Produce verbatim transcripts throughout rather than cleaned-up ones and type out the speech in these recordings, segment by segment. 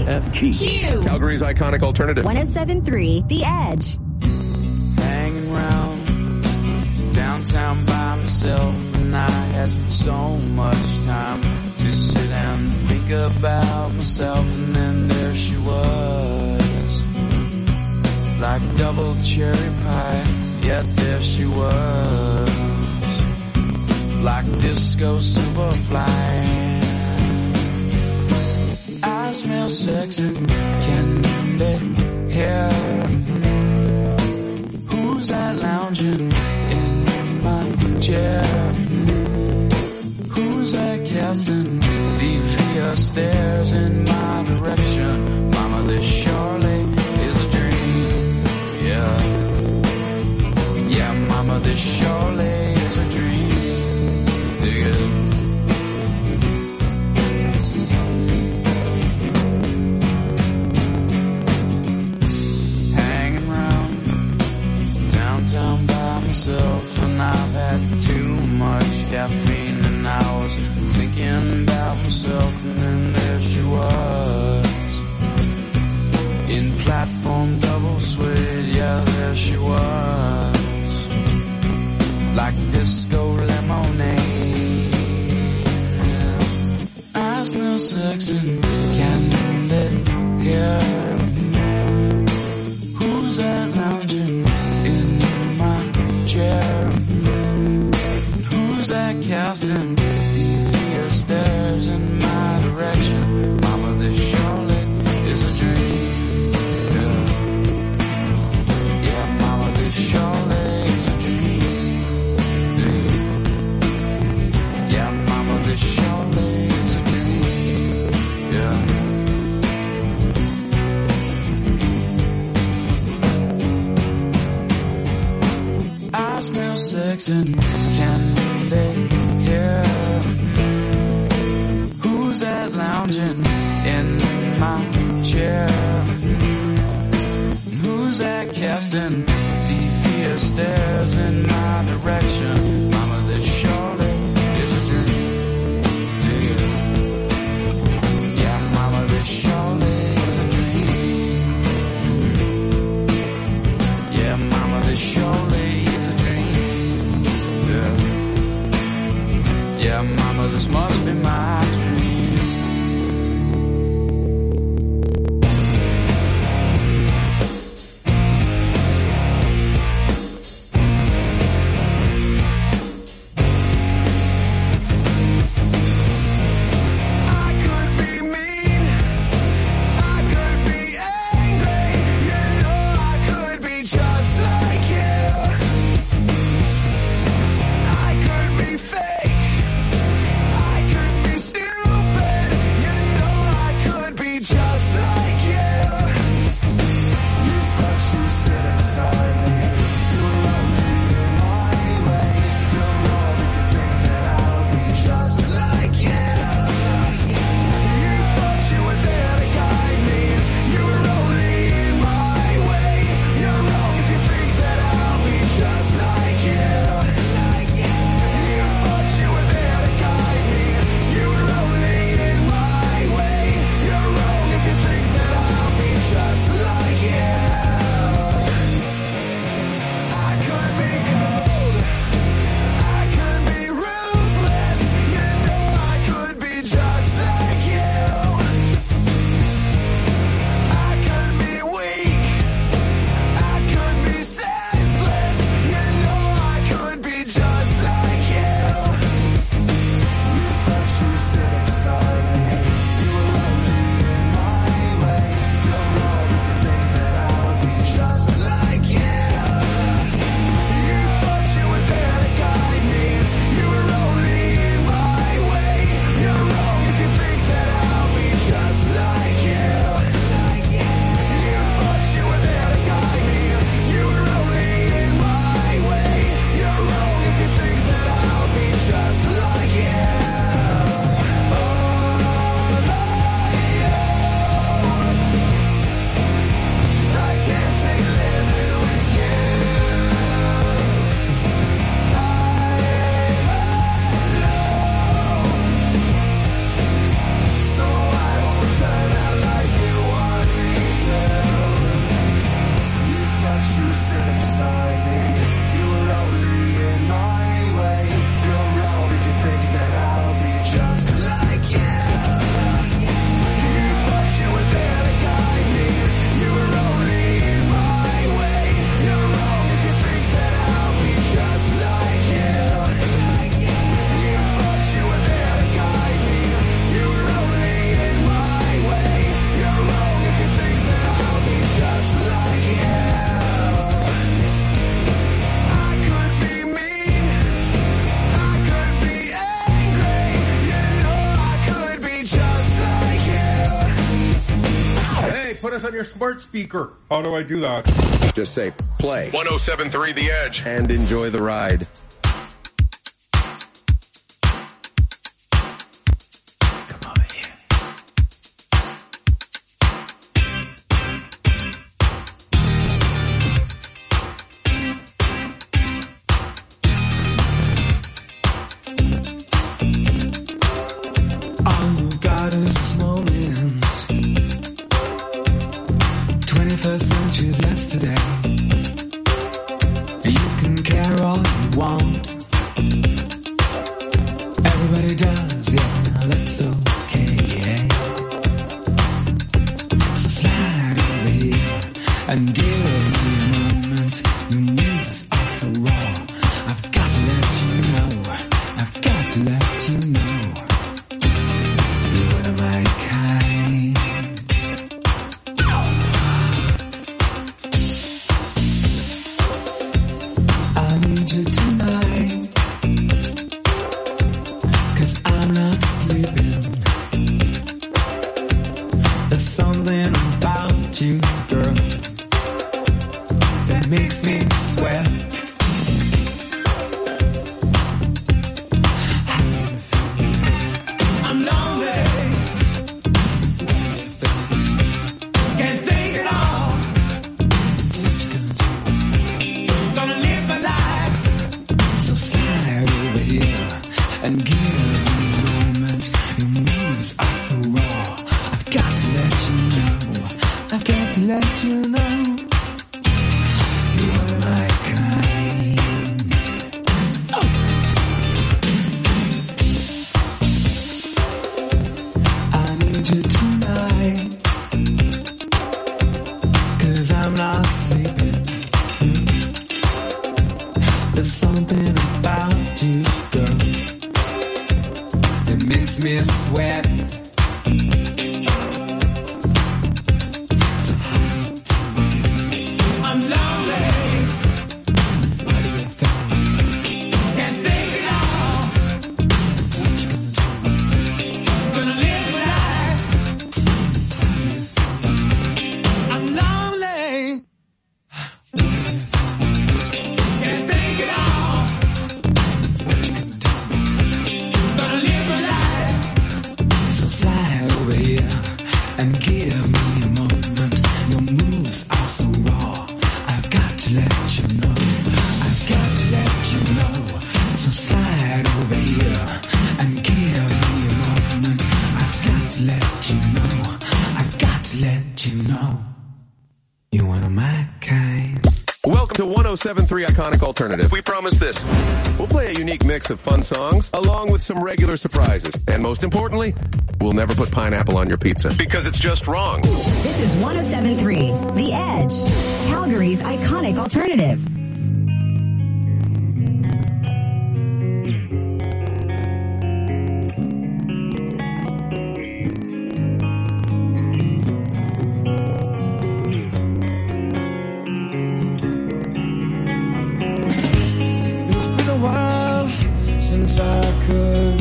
F G. Q. Calgary's iconic alternative. one oh seven point three The Edge. Hanging round downtown by myself, and I had so much time to sit and think about myself, and then there she was, like double cherry pie, yet there she was, like disco superfly. I smell sexy, candy hair. Who's that lounging in my chair? Who's that casting devious stares in my direction? Mama, this surely is a dream. Yeah, yeah, mama, this surely is a dream. Dig it. Down by myself, and I've had too much caffeine, and I was thinking about myself, and then there she was, in platform double suede, yeah, there she was, like disco lemonade. I smell sexy, candy hair. Who's that lounging chair? Who's that casting devious stares in my direction? Mama, this surely is a dream. Yeah, yeah, mama, this surely is a dream. Yeah, yeah, mama, this surely is a dream. Yeah. I smell sex and candy hair. Who's that lounging in my chair? Who's that casting devious stares in my direction? Mama, this surely is a dream. Dig it. Yeah, mama, this surely is a dream. Yeah, mama, this surely is a dream. Yeah, yeah, mama, this must be my dream. on your smart speaker. How do I do that? Just say play. one oh seven point three The Edge. And enjoy the ride. twenty-first century's yesterday. You can care all you want. Everybody does, yeah, that's okay, yeah. So slide over here and give me a moment. Your moves are so raw. I've got to let you know. I've got to let you know. You're one of my kind. I need you tonight, 'cause I'm not sleeping. There's something about you, girl, that makes me sweat. I'm lonely. Can't take it all. Gonna live my life. So slide over here and give me a moment. Your moves are so raw. I've got to let you know. I've got to let you know. You're my kind. Oh. I need you tonight, 'cause I'm not sleeping. There's something about you, girl, that makes me sweat. So hard to believe. I'm lonely. What do you think? Can't take it all. Gonna live my life. I'm lonely. Can't take it all. Gonna live my life. So slide over here and give me a moment. Your moves are so raw. I've got to let you know. I've got to let you know. So slide over here and give me a moment. I've got to let you know. I've got to let you know. You're one of my kind. Welcome to one oh seven point three Iconic Alternative. We promise this. We'll play a unique mix of fun songs along with some regular surprises. And most importantly, we'll never put pineapple on your pizza. Because it's just wrong. This is one oh seven point three The Edge, Calgary's iconic alternative. It's been a while since I could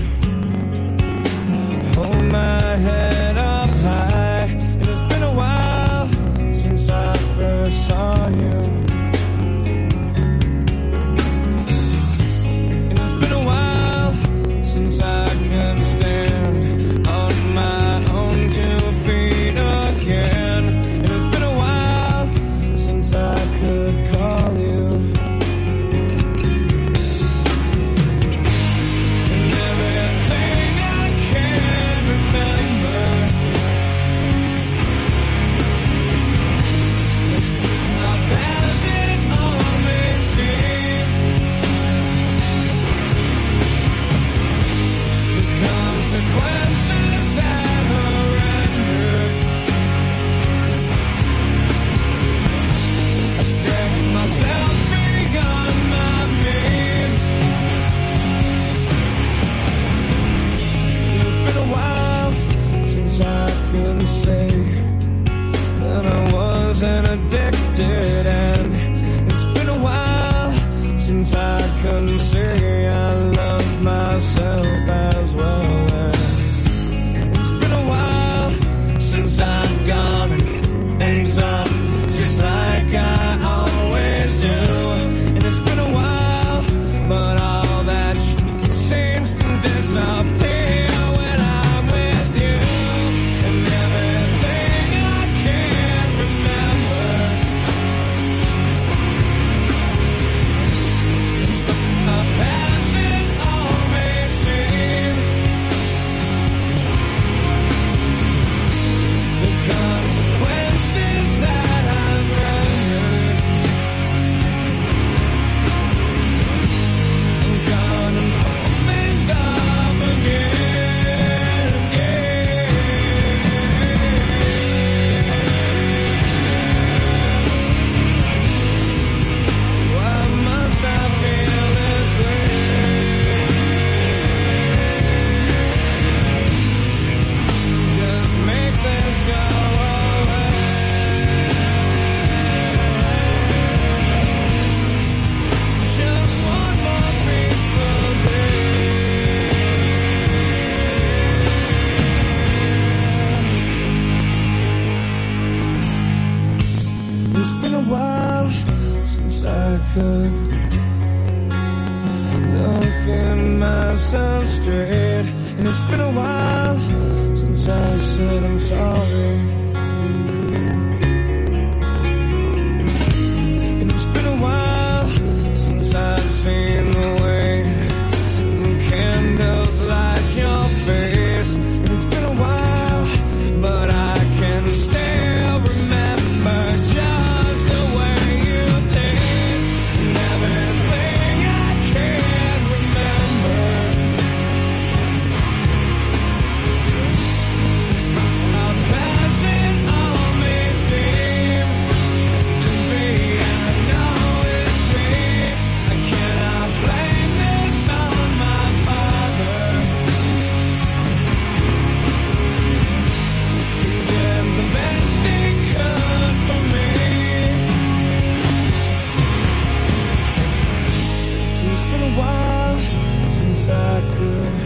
hold my head up high. And it's been a while since I first saw you. And it's been a while since I can stand on my own two feet again. And it's been a while since I could call you. And everything I can remember is not as it all may seem. The consequences that are rendered, I stretched myself beyond my means. It's been a while since I could say that I wasn't addicted, and it's been a while since I couldn't say I love myself as well. And it's been a while since I've gone and could look at myself straight. And it's been a while since I said I'm sorry. And it's been a while since I've seen the way the candles light your face. And it's been a while, but I can still remember just the way you taste and everything I can't remember. How passing all may seem to be, I know it's me. I cannot blame this on my father. He did the best he could for me. It's been a while since I could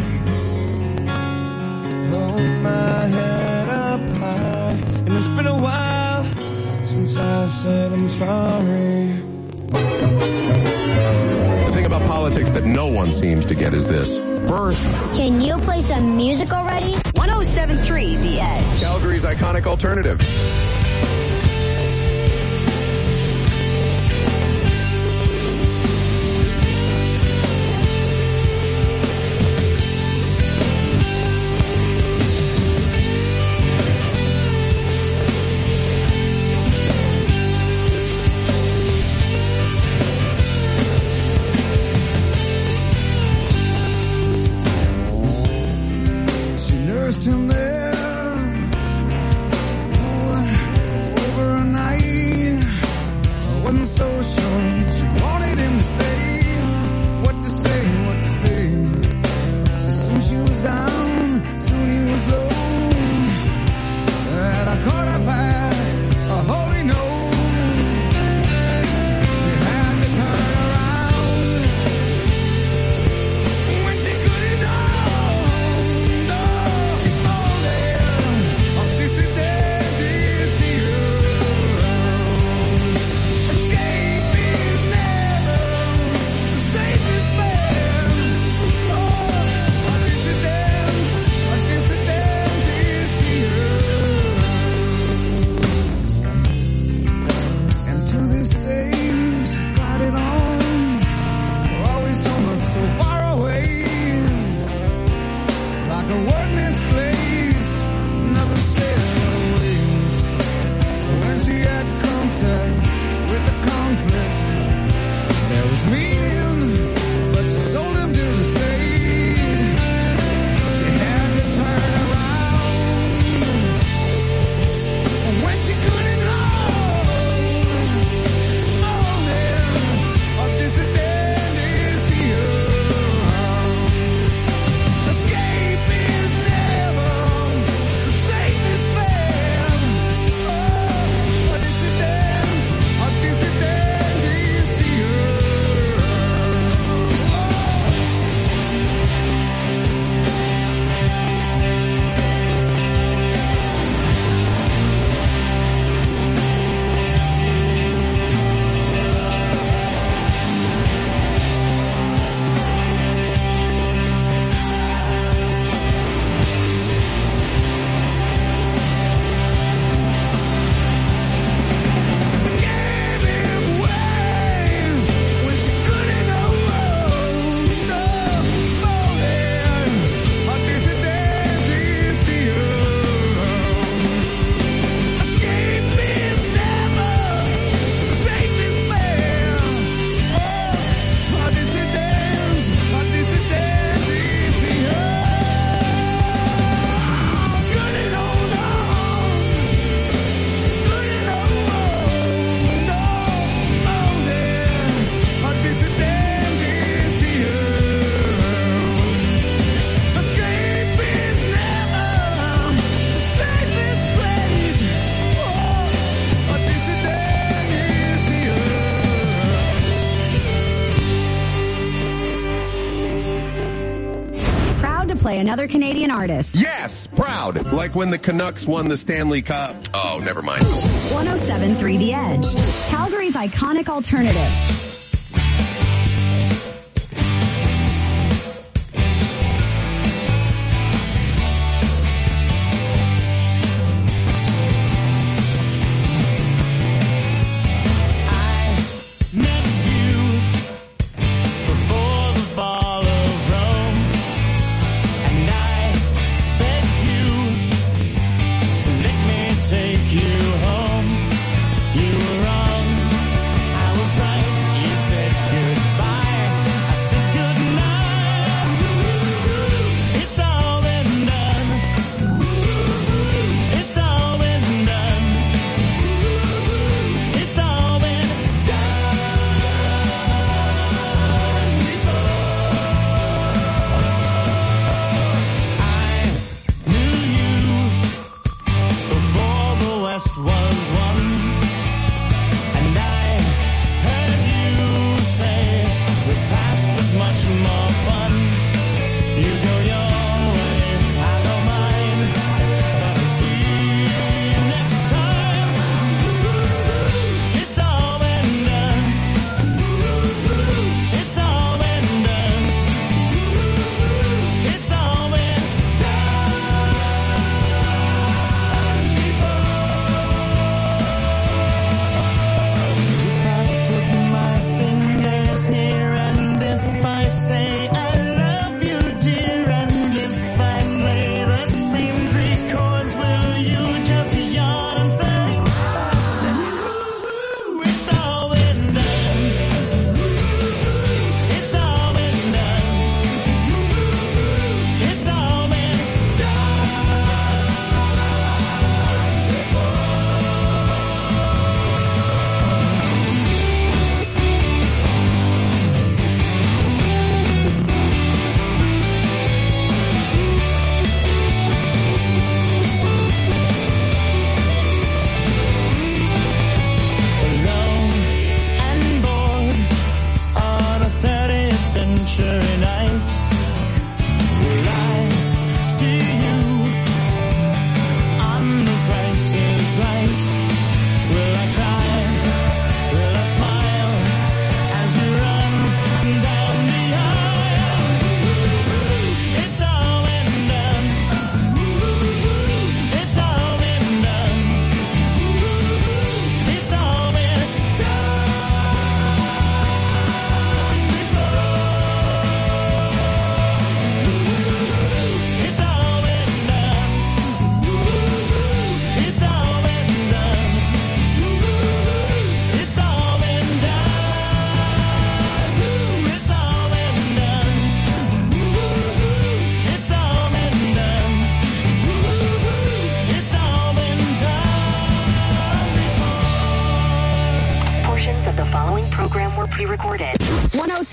hold my head up high. And it's been a while since I said I'm sorry. The thing about politics that no one seems to get is this. First, Can you play some music already? one oh seven point three The Edge. Calgary's iconic alternative. She nursed him there overnight. I wasn't so sure she wanted him to stay. What to say, what to say. Soon she was down, soon he was low. And I caught her by a holy note. She had to turn around when she couldn't know. No, she folded on this and that, this here. Escape is never the safest bet. Oh, on this and that, on this and that, this here. And to this day, she's got it on. We're always somewhere so far away, like a word misplaced, another set of wings. When she had contact with the conflict, there was meaning, but she sold him to the state. She had to turn around when she couldn't hold. She molded of this and that is here. Escape is never the safest bet. Oh, a dissident, a dissident is here. Gave him way when she couldn't hold. No, molded a dissident is here. Escape is never the safest bet. Oh, a dissident, a dissident is here. Couldn't hold on, couldn't hold on. No, molded a dissident is here. Escape is never the safest place. Oh, a dissident is here. Proud to play another Canadian artist. Yes, proud. Like when the Canucks won the Stanley Cup. Oh, never mind. one oh seven point three The Edge. Calgary's iconic alternative.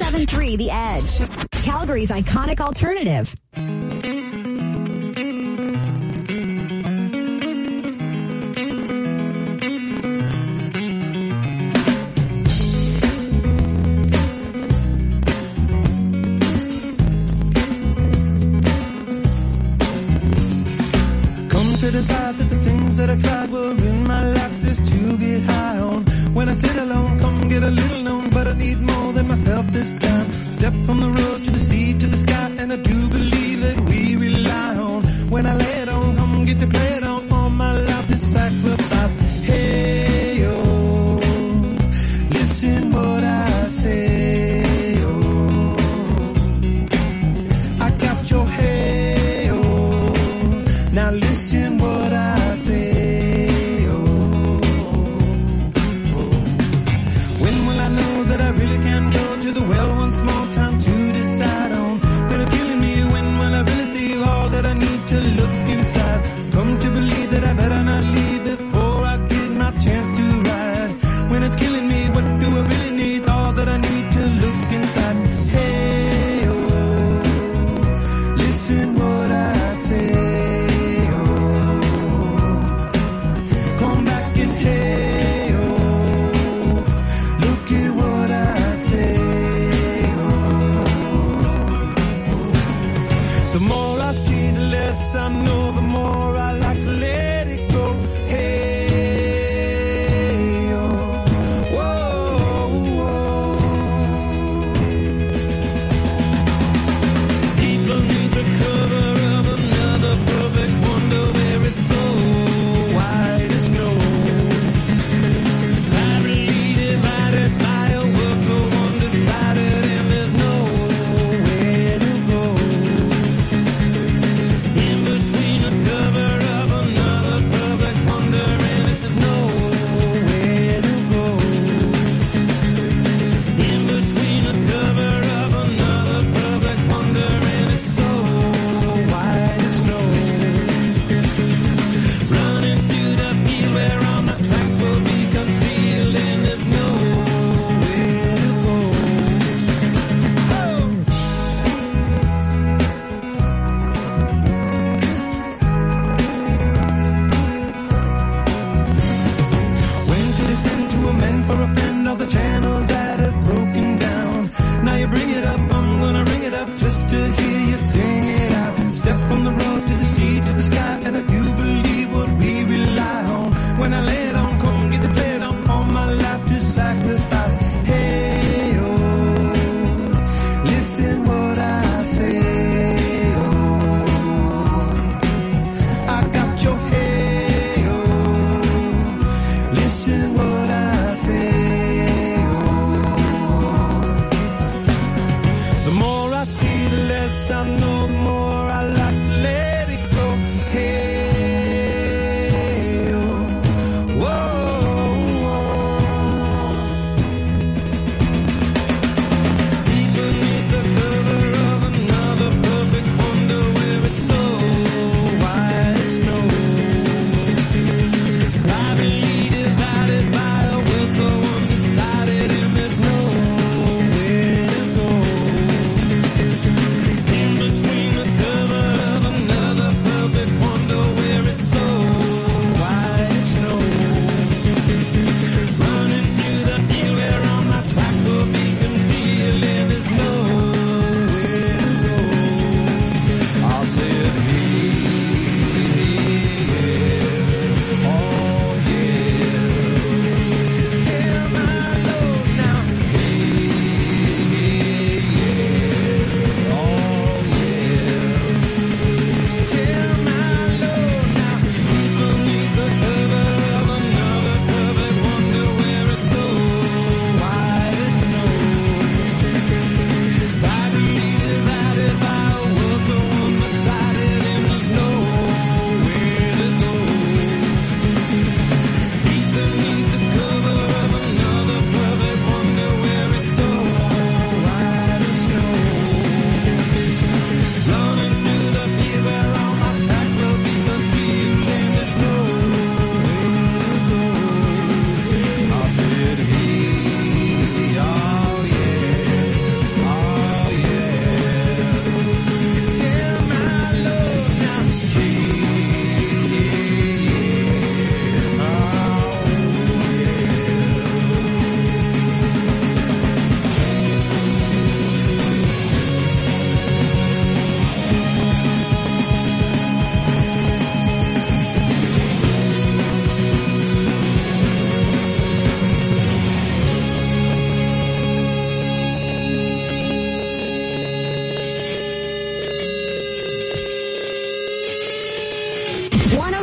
seven three The Edge, Calgary's iconic alternative. To decide that the things that I tried were in my life just to get high on. When I sit alone, come get a little known, but I need more than myself this time. Step from the road to the sea to the sky, and I do believe that we rely on. When I lay it on, come get to play it on. All my life is sacrifice. Hey yo, listen what I say. Oh, I got your hey oh, now listen what I say. Oh, oh. When will I know that I really can go to the well once more? Time to decide on. When it's killing me, when will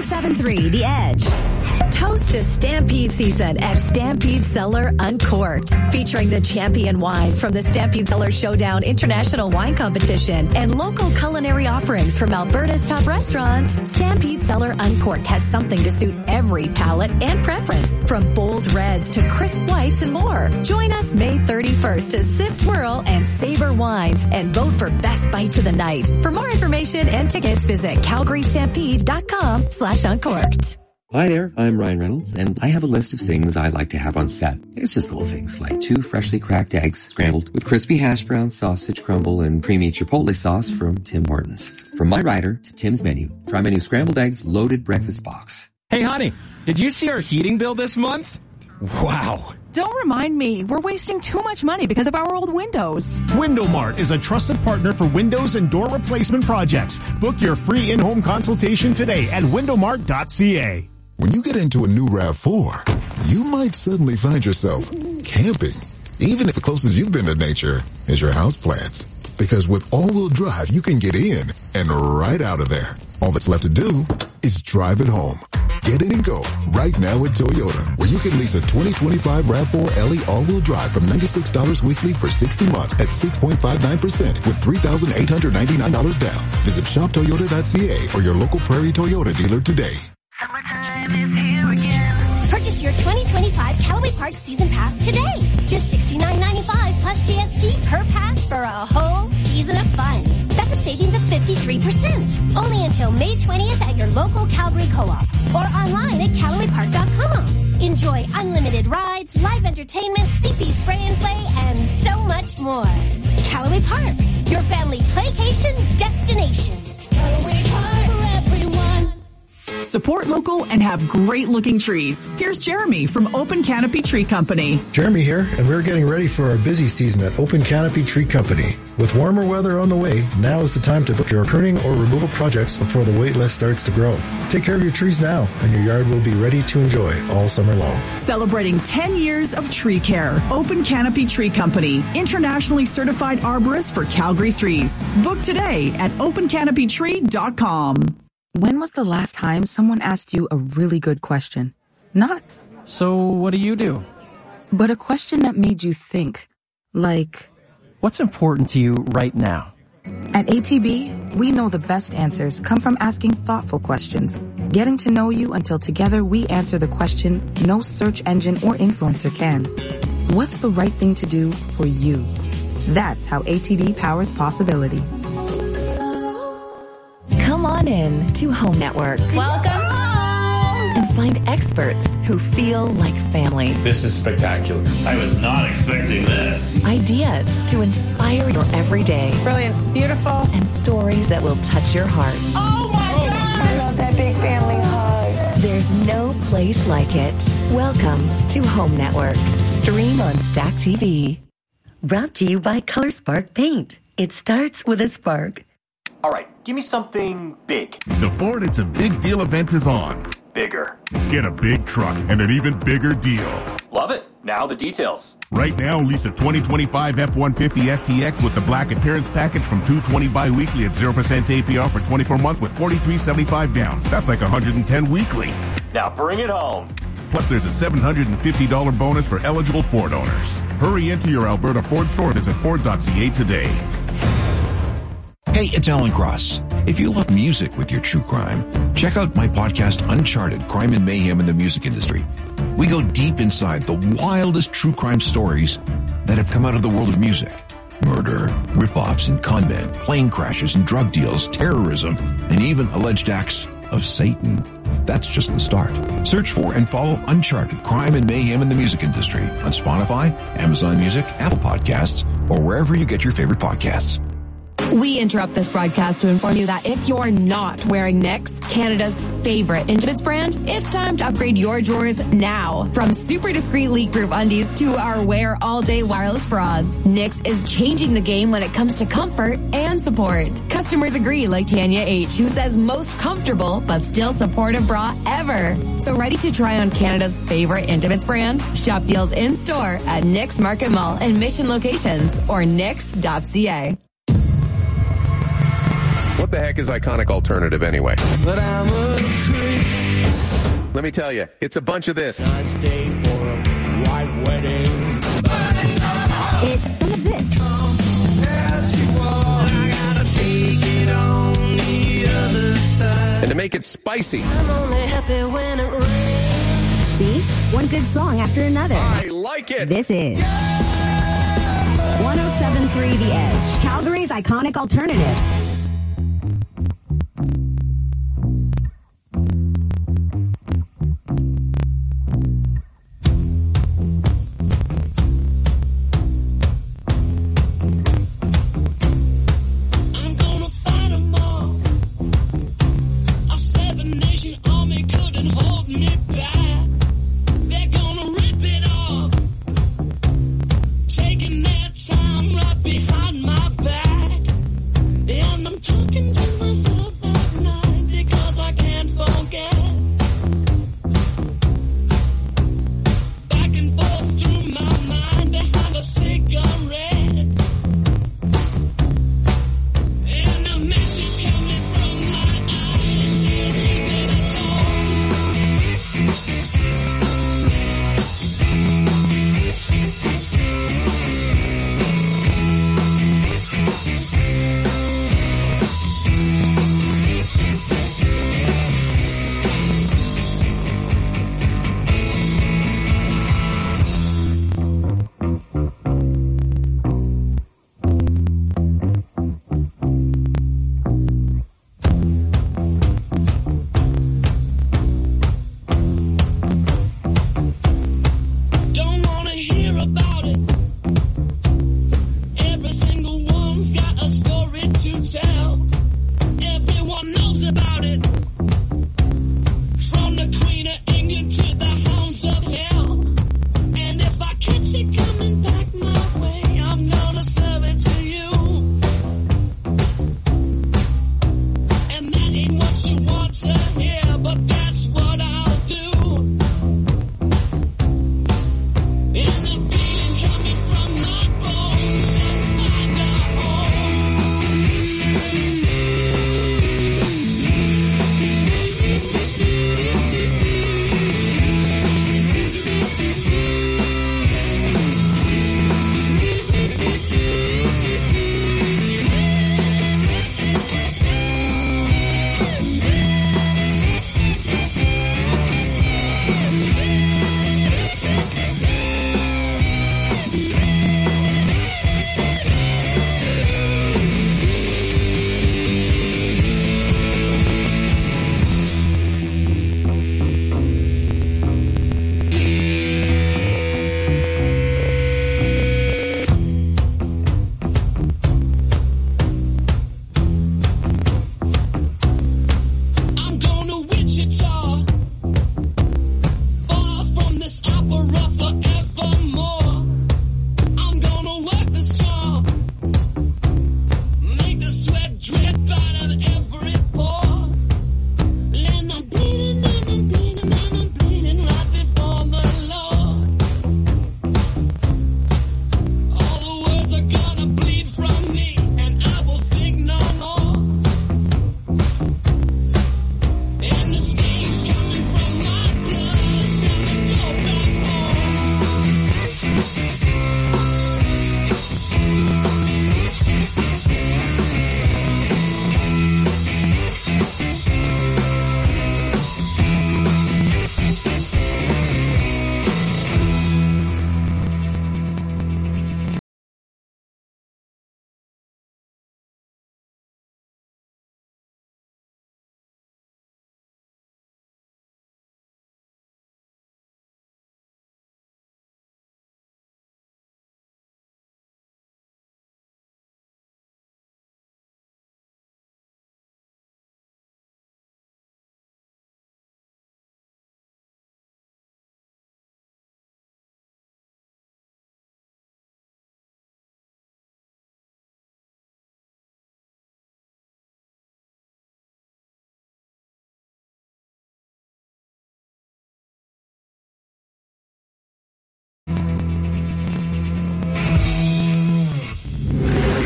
seven three The Edge. Toast to Stampede season at Stampede Cellar Uncorked, featuring the champion wines from the Stampede Cellar Showdown International Wine Competition and local culinary offerings from Alberta's top restaurants. Stampede Cellar Uncorked has something to suit every palate and preference, from bold reds to crisp whites and more. Join us May thirty-first to sip, swirl, and savor wines and vote for best bites of the night. For more information and tickets, visit calgary stampede dot com slash uncorked. Hi there, I'm Ryan Reynolds, and I have a list of things I like to have on set. It's just little things like two freshly cracked eggs scrambled with crispy hash brown sausage crumble and creamy chipotle sauce from Tim Hortons. From my rider to Tim's menu, try my new scrambled eggs loaded breakfast box. Hey honey, did you see our heating bill this month? Wow. Don't remind me. We're wasting too much money because of our old windows. WindowMart is a trusted partner for windows and door replacement projects. Book your free in-home consultation today at window mart dot c a. When you get into a new RAV four, you might suddenly find yourself camping, even if the closest you've been to nature is your houseplants. Because with all-wheel drive, you can get in and right out of there. All that's left to do is drive it home. Get in and go right now at Toyota, where you can lease a twenty twenty-five RAV four L E all-wheel drive from ninety-six dollars weekly for sixty months at six point five nine percent with three thousand eight hundred ninety-nine dollars down. Visit shop toyota dot c a or your local Prairie Toyota dealer today. Summertime is here again. Purchase your twenty twenty-five Callaway Park Season Pass today. Just sixty-nine ninety-five plus G S T per pass for a whole season of fun. That's a savings of fifty-three percent. Only until May twentieth at your local Calgary Co-op or online at callaway park dot com. Enjoy unlimited rides, live entertainment, C P spray and play, and so much more. Callaway Park, your family playcation destination. Callaway Park for everyone. Support local and have great looking trees. Here's Jeremy from Open Canopy Tree Company. Jeremy here, and we're getting ready for our busy season at Open Canopy Tree Company. With warmer weather on the way, now is the time to book your pruning or removal projects before the wait list starts to grow. Take care of your trees now, and your yard will be ready to enjoy all summer long. Celebrating ten years of tree care. Open Canopy Tree Company, internationally certified arborist for Calgary trees. Book today at open canopy tree dot com. When was the last time someone asked you a really good question? Not, so what do you do? But a question that made you think. Like, what's important to you right now? At A T B, we know the best answers come from asking thoughtful questions. Getting to know you until together we answer the question no search engine or influencer can. What's the right thing to do for you? That's how A T B powers possibility. Come on in to Home Network. Welcome home! And find experts who feel like family. This is spectacular. I was not expecting this. Ideas to inspire your everyday. Brilliant. Beautiful. And stories that will touch your heart. Oh my God! I love that big family hug. There's no place like it. Welcome to Home Network. Stream on Stack T V. Brought to you by Color Spark Paint. It starts with a spark. All right, give me something big. The Ford It's a Big Deal event is on. Bigger. Get a big truck and an even bigger deal. Love it. Now the details. Right now, lease a twenty twenty-five F one fifty S T X with the black appearance package from two hundred twenty bi-weekly at zero percent A P R for twenty-four months with forty-three seventy-five down. That's like one hundred ten weekly. Now bring it home. Plus, there's a seven hundred fifty dollars bonus for eligible Ford owners. Hurry into your Alberta Ford store and visit ford dot c a today. Hey, it's Alan Cross. If you love music with your true crime, check out my podcast, Uncharted, Crime and Mayhem in the Music Industry. We go deep inside the wildest true crime stories that have come out of the world of music. Murder, rip-offs and con men, plane crashes and drug deals, terrorism, and even alleged acts of Satan. That's just the start. Search for and follow Uncharted, Crime and Mayhem in the Music Industry on Spotify, Amazon Music, Apple Podcasts, or wherever you get your favorite podcasts. We interrupt this broadcast to inform you that if you're not wearing Knix, Canada's favorite intimates brand, it's time to upgrade your drawers now. From super discreet leak-proof undies to our wear all-day wireless bras, Knix is changing the game when it comes to comfort and support. Customers agree, like Tanya H., who says most comfortable but still supportive bra ever. So ready to try on Canada's favorite intimates brand? Shop deals in-store at Knix Market Mall and Mission locations or knix dot c a. What the heck is Iconic Alternative anyway? But I'm a creep. Let me tell you, it's a bunch of this. I stay for a white wedding. It's some of this. As you walk, I gotta take it on the other side. And to make it spicy. I'm only happy when it rains. See? One good song after another. I like it. This is one oh seven point three The Edge, Calgary's Iconic Alternative. Taking their time right behind my back. And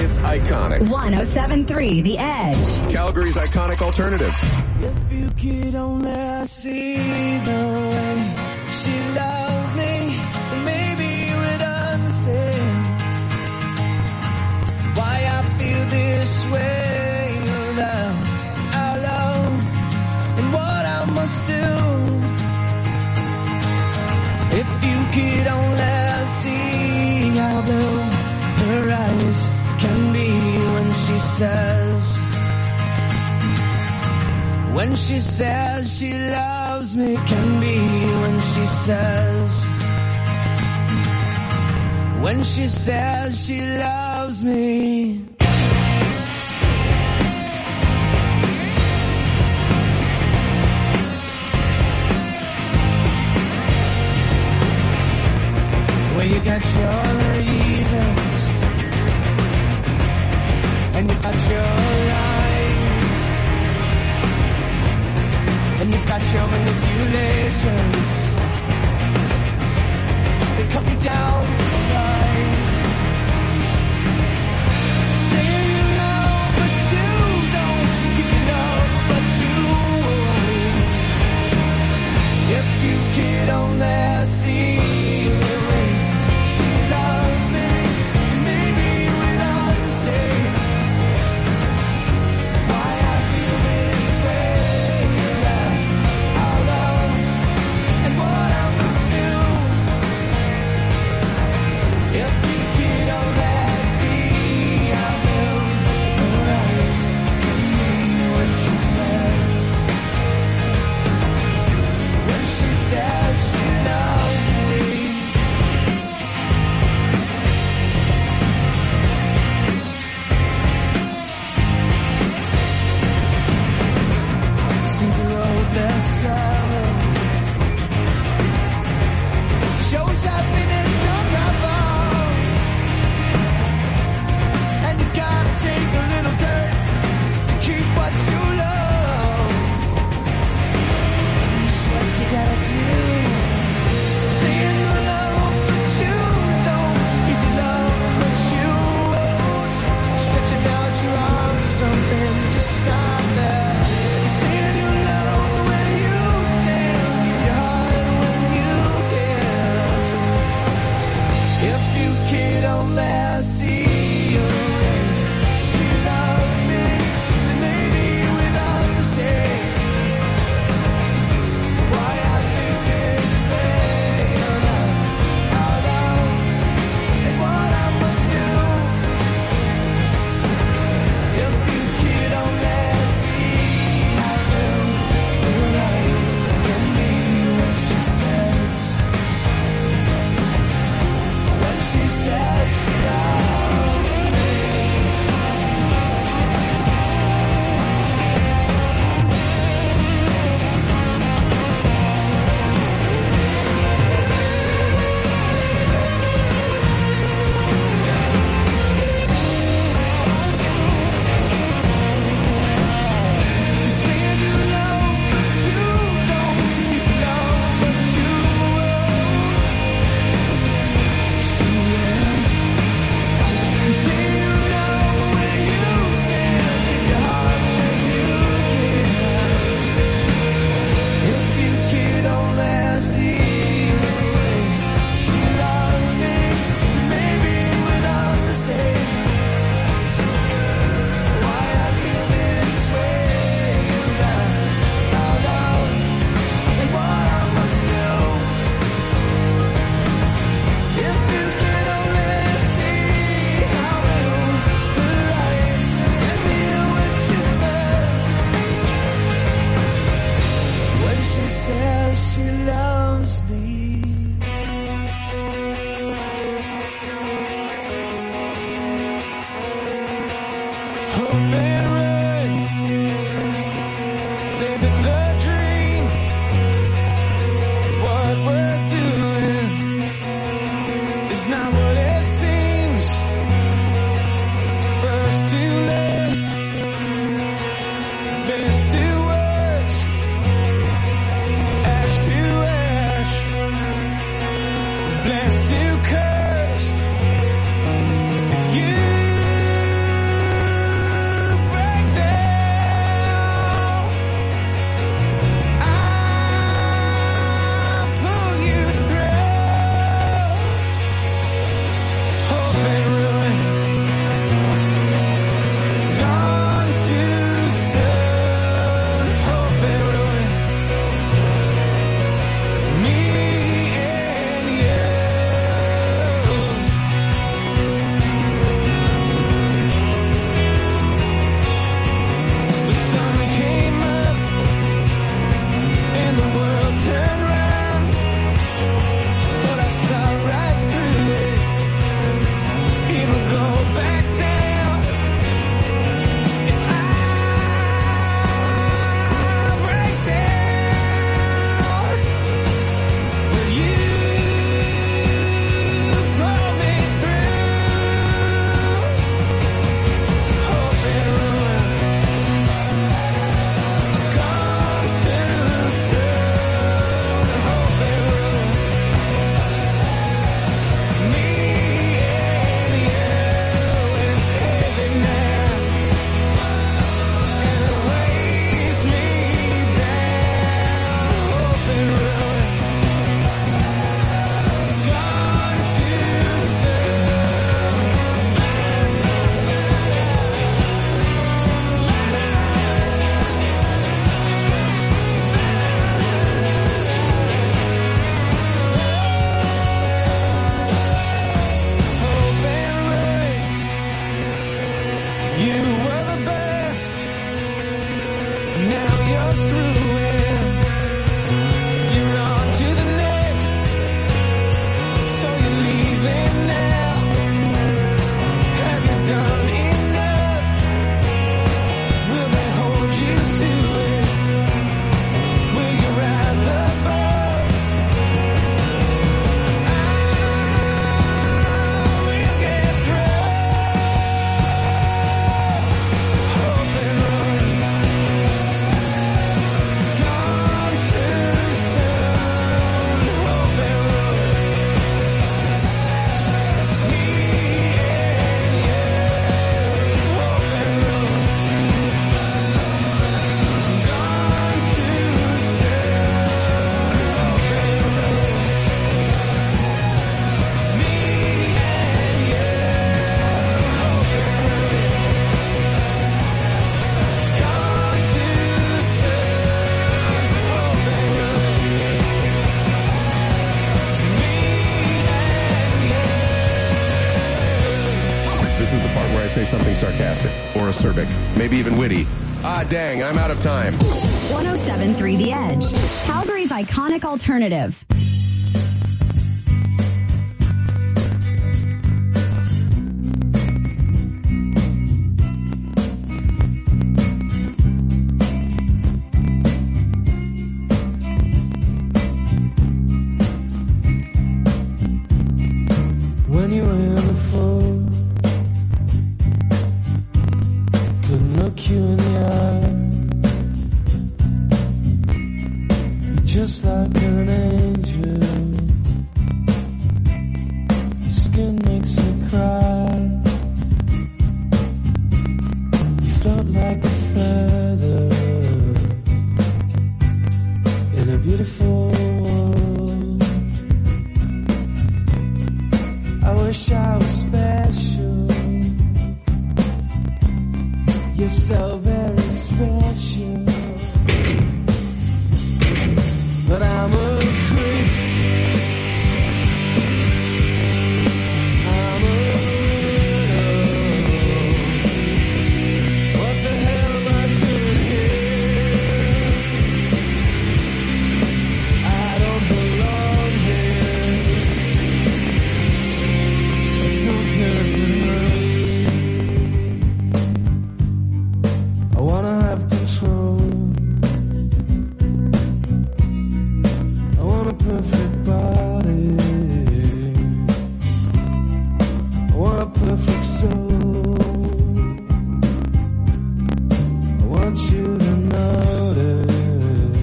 It's iconic. one oh seven point three The Edge. Calgary's iconic alternative. If you could only see the way she loves me, then maybe you would understand why I feel this way about our love and what I must do. If you could only see how blue her eyes can be when she says, when she says she loves me, can be when she says, when she says she loves me. Well, you got your reasons, and you got your lies, and you got your manipulations. They cut me down to size. Say you love, but you don't. You love, but you won't. If you could only see the way she loves me, maybe you would understand why I feel this way about our love and what I must do. If you could only see how blue her eyes can be when she says, when she says she loves me. Sees the road less traveled, shows happiness unraveled, and you gotta take a little dirt to keep what you love. It's what you gotta do. Saying you love, but you don't. You love, but you won't. Stretching out your arms or something to stop that. Saying you love the way you stand, your heart when you can. If you could only see her way she loves me, then maybe you would understand why I feel this way about our love and what I must do. If you could only see how blue her eyes can be when she says, when she says she loves me. Saying you love, but you don't. You love, but you won't. She is. You say you know where you stand, your heart when you can. If you could only see the way she loves me, maybe you would understand why I feel this way about our love and what I must do. If you could only see how blue her eyes can be when she says, when she says she loves me. Hope and rain, living the dream. What we're doing is not what it seems. First to last, best to worst, ash to ash, blessed to cursed. If you You were the best. Now you're through it. You're on to the next. So you're leaving now. Have you done enough? Will they hold you to it? Will you rise above? I will get through. Hope and run. Gone too soon. Hope and run. Me and you. Hope and run. Gone too soon. Hope and run. Me and you. Hope and run. Gone too soon. Hope and run. This is the part where I say something sarcastic or acerbic, maybe even witty. Ah, dang, I'm out of time. one oh seven point three The Edge, Calgary's iconic alternative. When you were in the fall, couldn't look you in the eye. You're just like an angel. Your skin makes me cry. You float like a feather in a beautiful world. I wish I was special. You're so very special. But I'm a creep. I'm a widow. What the hell am I doing here? I don't belong here. I don't care if it hurts. I wanna have control. I want a perfect body. I want a perfect soul. I want you to notice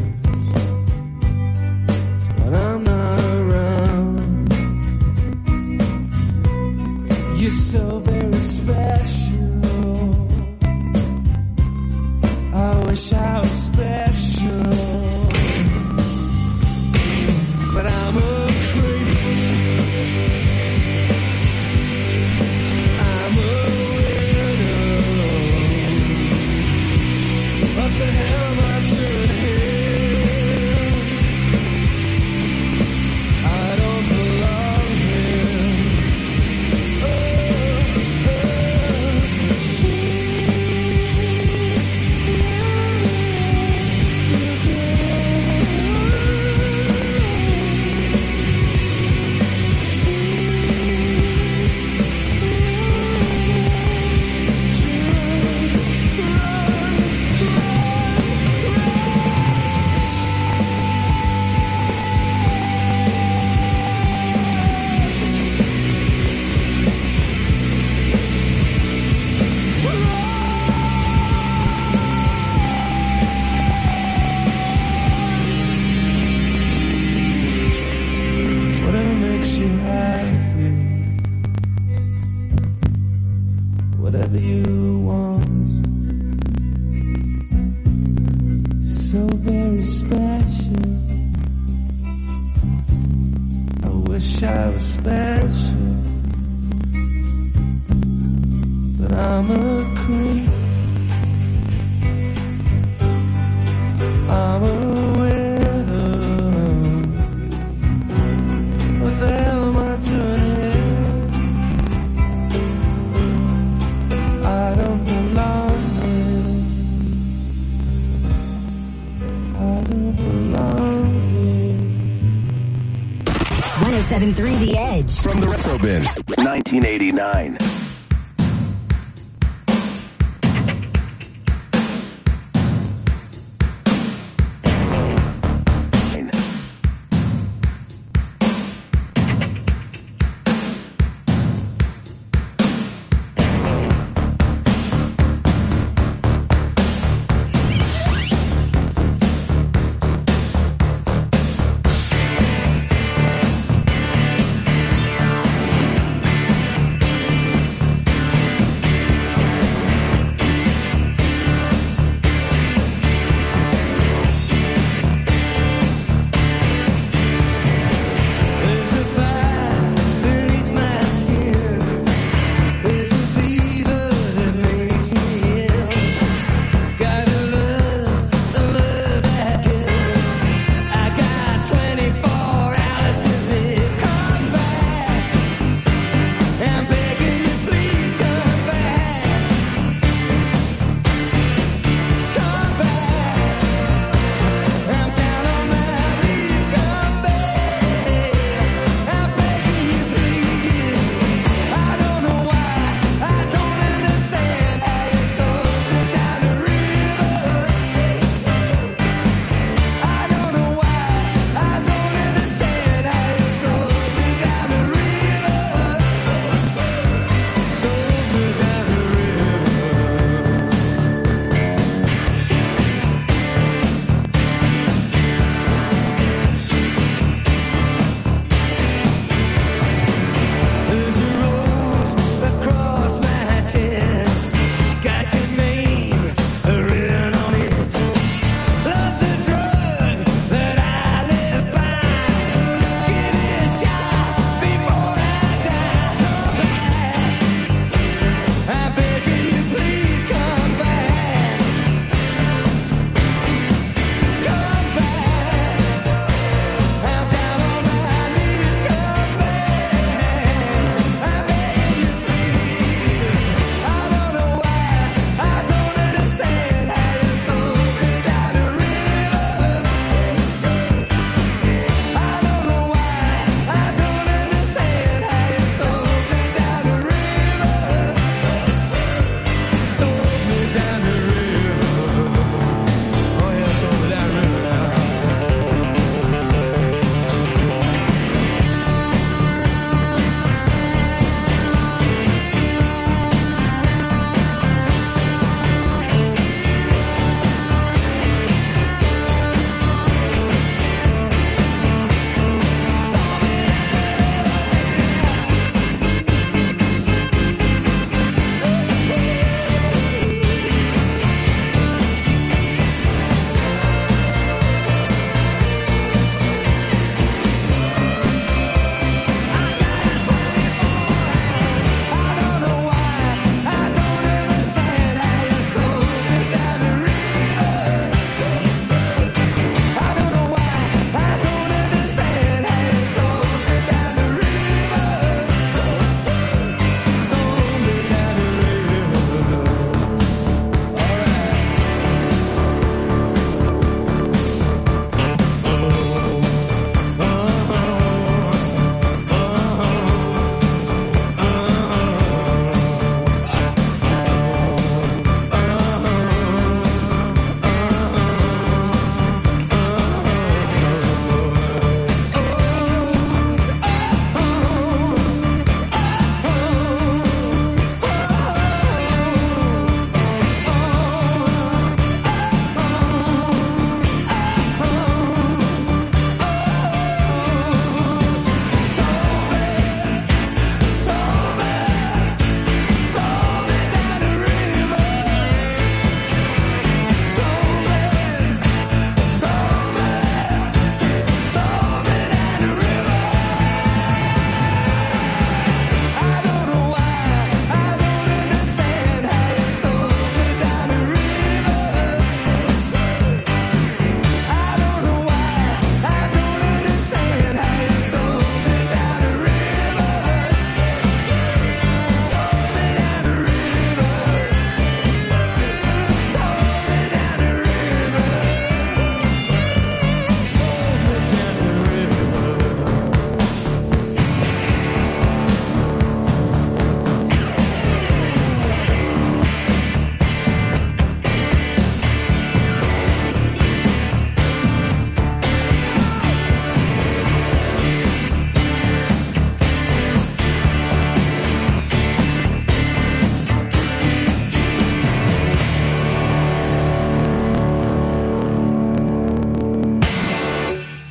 when I'm not around. You're so very special. I wish I was special. But I'm a creep. I'm a widow. What the hell am I doing here? I don't belong here. Oh, whatever makes you happy, whatever you want, so very special. I wish I was special, but I'm a creep. I'm a widow. What the hell am I doing here? I don't believe seven three The Edge. From the Retro Bin. nineteen eighty-nine.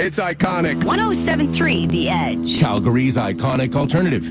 It's iconic. one oh seven point three The Edge. Calgary's iconic alternative.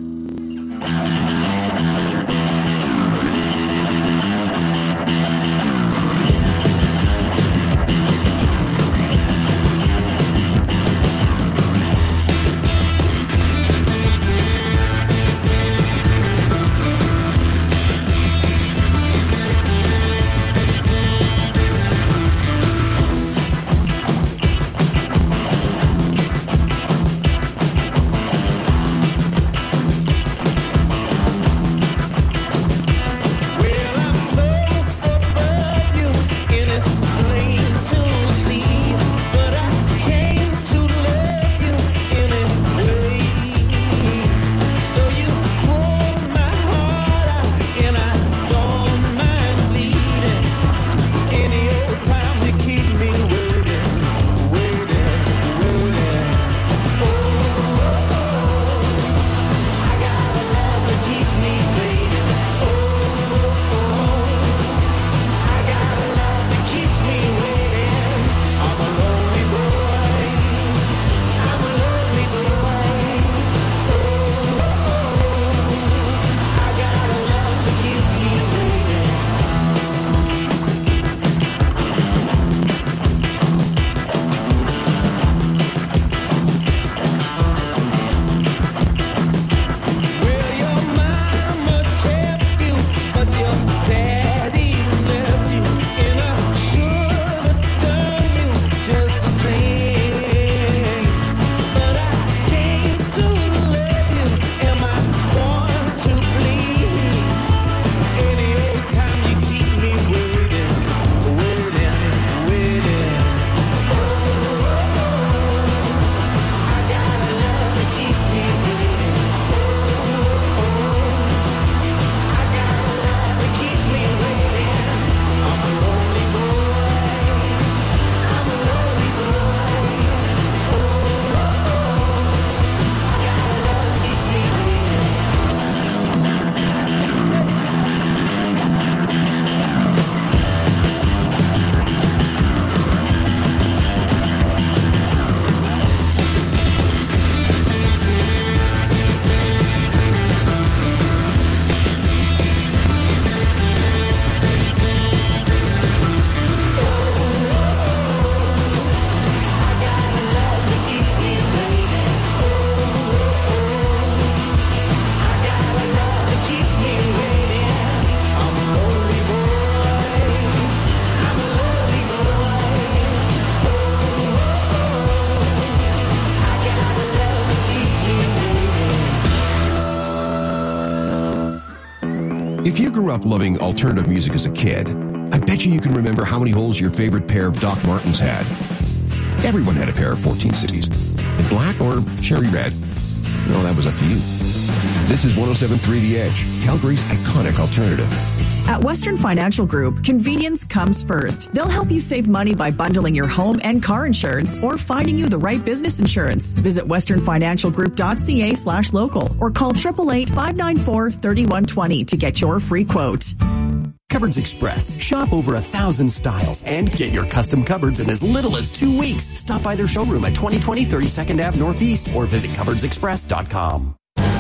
If you grew up loving alternative music as a kid, I bet you you can remember how many holes your favorite pair of Doc Martens had. Everyone had a pair of fourteen sixties. In black or cherry red? No, that was up to you. This is one oh seven point three The Edge, Calgary's iconic alternative. At Western Financial Group, convenience comes first. They'll help you save money by bundling your home and car insurance or finding you the right business insurance. Visit westernfinancialgroup.ca slash local or call eight eight eight, five nine four, three one two zero to get your free quote. Cupboards Express. Shop over a thousand styles and get your custom cupboards in as little as two weeks. Stop by their showroom at twenty twenty thirty-second Avenue Northeast or visit cupboards express dot com.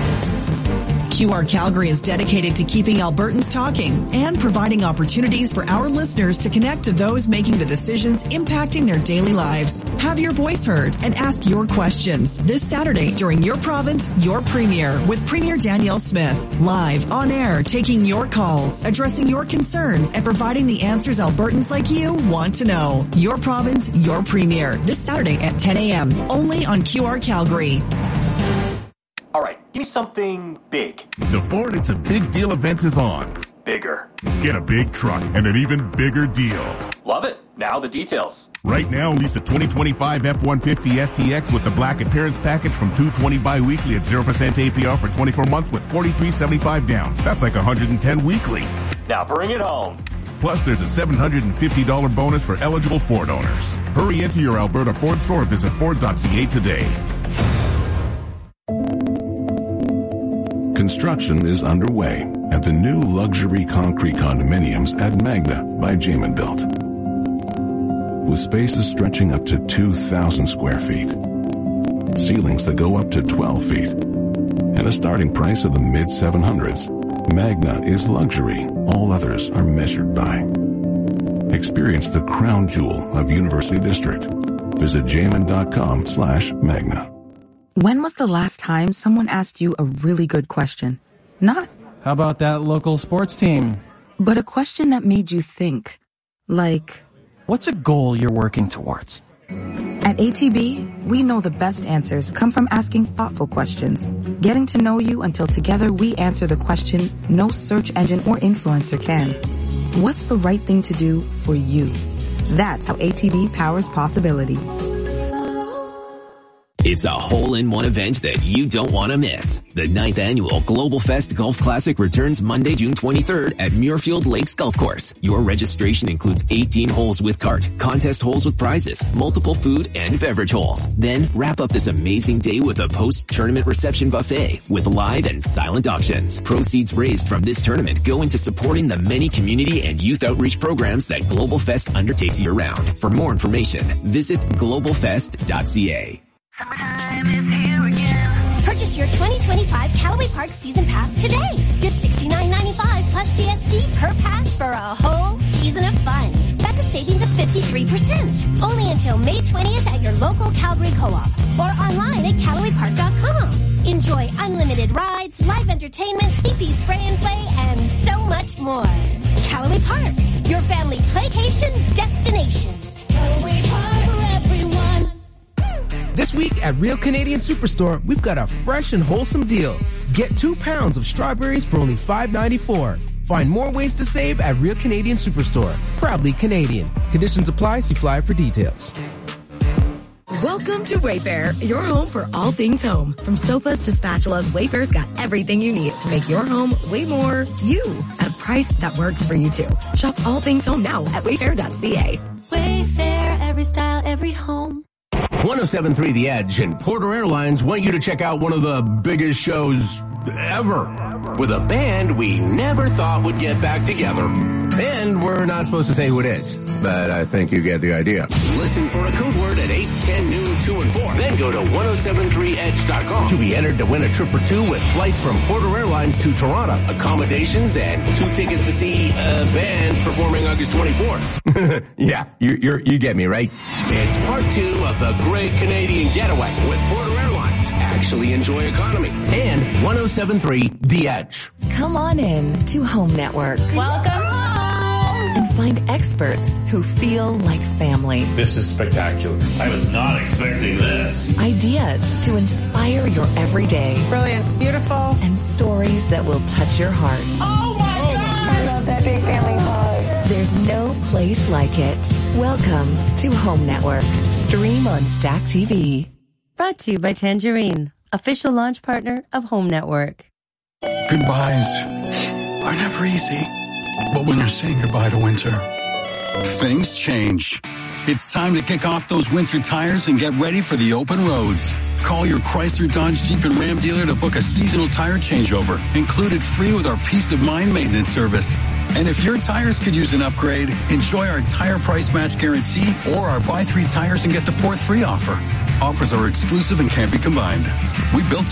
Q R Calgary is dedicated to keeping Albertans talking and providing opportunities for our listeners to connect to those making the decisions impacting their daily lives. Have your voice heard and ask your questions this Saturday during Your Province, Your Premier with Premier Danielle Smith. Live, on air, taking your calls, addressing your concerns, and providing the answers Albertans like you want to know. Your Province, Your Premier this Saturday at ten a.m. only on Q R Calgary. All right, give me something big. The Ford It's a Big Deal event is on. Bigger. Get a big truck and an even bigger deal. Love it. Now the details. Right now, lease a twenty twenty-five F one fifty S T X with the Black Appearance Package from two hundred twenty bi-weekly at zero percent A P R for twenty-four months with forty-three seventy-five down. That's like one hundred ten weekly. Now bring it home. Plus, there's a seven hundred fifty dollars bonus for eligible Ford owners. Hurry into your Alberta Ford store or visit Ford dot C A today. Construction is underway at the new luxury concrete condominiums at Magna by Jamin Built. with spaces stretching up to two thousand square feet, ceilings that go up to twelve feet, and a starting price of the mid seven hundreds. Magna is luxury all others are measured by. Experience the crown jewel of University District. Visit jamin.com slash Magna. When was the last time someone asked you a really good question? Not, how about that local sports team? But a question that made you think. Like, what's a goal you're working towards? At A T B, we know the best answers come from asking thoughtful questions, getting to know you until together we answer the question no search engine or influencer can. What's the right thing to do for you? That's how A T B powers possibility. It's a hole-in-one event that you don't want to miss. The ninth annual Global Fest Golf Classic returns Monday, June twenty-third at Muirfield Lakes Golf Course. Your registration includes eighteen holes with cart, contest holes with prizes, multiple food and beverage holes. Then wrap up this amazing day with a post-tournament reception buffet with live and silent auctions. Proceeds raised from this tournament go into supporting the many community and youth outreach programs that Global Fest undertakes year-round. For more information, visit global fest dot c a. Summertime is here again. Purchase your twenty twenty-five Callaway Park Season Pass today. Just sixty-nine ninety-five plus G S T per pass for a whole season of fun. That's a savings of fifty-three percent. Only until May twentieth at your local Calgary Co-op or online at callaway park dot com. Enjoy unlimited rides, live entertainment, C P spray and play, and so much more. Callaway Park, your family playcation destination. Callaway Park for everyone. This week at Real Canadian Superstore, we've got a fresh and wholesome deal. Get two pounds of strawberries for only five ninety-four. Find more ways to save at Real Canadian Superstore. Proudly Canadian. Conditions apply. See flyer for details. Welcome to Wayfair, your home for all things home. From sofas to spatulas, Wayfair's got everything you need to make your home way more you at a price that works for you too. Shop all things home now at wayfair dot c a. Wayfair, every style, every home. one oh seven point three The Edge and Porter Airlines want you to check out one of the biggest shows ever with a band we never thought would get back together. And we're not supposed to say who it is, but I think you get the idea. Listen for a code word at eight, ten, noon, two, and four. Then go to ten seventy-three edge dot com to be entered to win a trip for two with flights from Porter Airlines to Toronto, accommodations, and two tickets to see a band performing August twenty-fourth. Yeah, you you're, you get me, right? It's part two of the Great Canadian Getaway with Porter Airlines. Actually enjoy economy. And ten seventy-three The Edge. Come on in to Home Network. Welcome home. And find experts who feel like family. This is spectacular. I was not expecting this. Ideas to inspire your everyday. Brilliant. Beautiful. And stories that will touch your heart. Oh my oh God! I love that big family hug. There's no place like it. Welcome to Home Network. Stream on Stack T V. Brought to you by Tangerine, official launch partner of Home Network. Goodbyes are never easy, but when you're saying goodbye to winter, things change. It's time to kick off those winter tires and get ready for the open roads. Call your Chrysler, Dodge, Jeep, and Ram dealer to book a seasonal tire changeover, included free with our Peace of Mind maintenance service. And if your tires could use an upgrade, enjoy our tire price match guarantee or our buy three tires and get the fourth free offer. Offers are exclusive and can't be combined. We built